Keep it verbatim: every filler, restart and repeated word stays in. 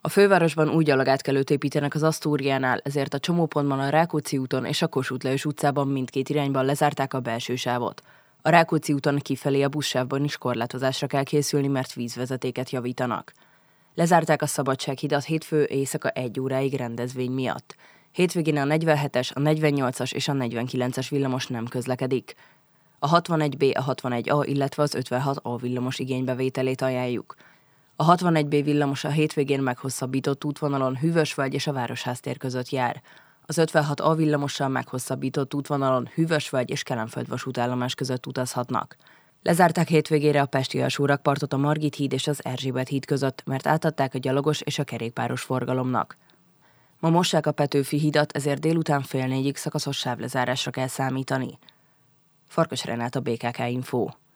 A fővárosban új gyalogátkelőt építenek az Asztóriánál, ezért a csomópontban a Rákóczi úton és a Kossuth Lajos utcában mindkét irányban lezárták a belső sávot. A Rákóczi úton kifelé a buszsávban is korlátozásra kell készülni, mert vízvezetéket javítanak. Lezárták a Szabadsághidat hétfő éjszaka egy óráig rendezvény miatt. Hétvégén a negyvenhetes, a negyvennyolcas és a negyvenkilences villamos nem közlekedik. A hatvanegy bé, a hatvanegy á, illetve az ötvenhat á villamos igénybevételét ajánljuk. A hatvanegy bé villamos a hétvégén meghosszabbított útvonalon Hűvösvölgy és a Városház-tér között jár. Az ötvenhat á villamossal meghosszabbított útvonalon Hűvösvölgy és Kelenföld vasútállomás között utazhatnak. Lezárták hétvégére a pesti alsórakpartot a Margit híd és az Erzsébet híd között, mert átadták a gyalogos és a kerékpáros forgalomnak. Ma mossák a Petőfi hidat, ezért délután fél négyig szakaszos sávlezárásra kell számítani. Farkas Renát, a bé ká ká Info.